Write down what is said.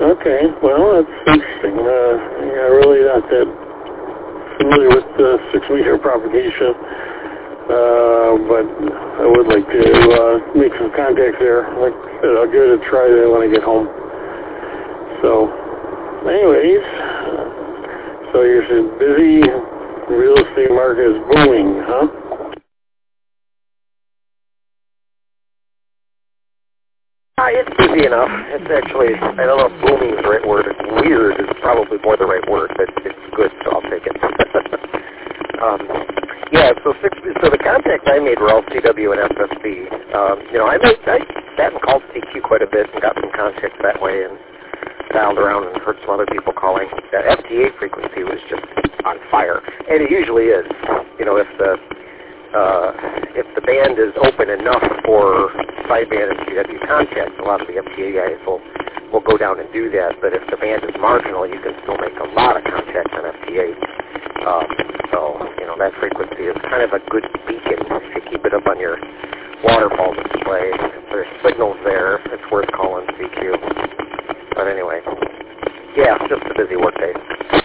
Okay. Well, that's interesting. Yeah, really not that familiar with 6-meter propagation, but I would like to make some contacts there. Like I said, I'll give it a try there when I get home. So, anyways, so you're saying busy, real estate market is booming, huh? It's busy enough. It's actually, I don't know if booming is the right word. Weird is probably more the right word, but it's good, so I'll take it. Yeah, so the contacts I made were all CW and SSB. I sat and called CQ quite a bit and got some contacts that way and dialed around and heard some other people calling. That FTA frequency was just on fire, and it usually is. If the band is open enough for sideband and CW contacts, a lot of the FTA guys will go down and do that. But if the band is marginal, you can still make a lot of contacts on FTA. That frequency is kind of a good beacon if you keep it up on your waterfall display. If there's signals there, it's worth calling CQ. But anyway, yeah, just a busy work day.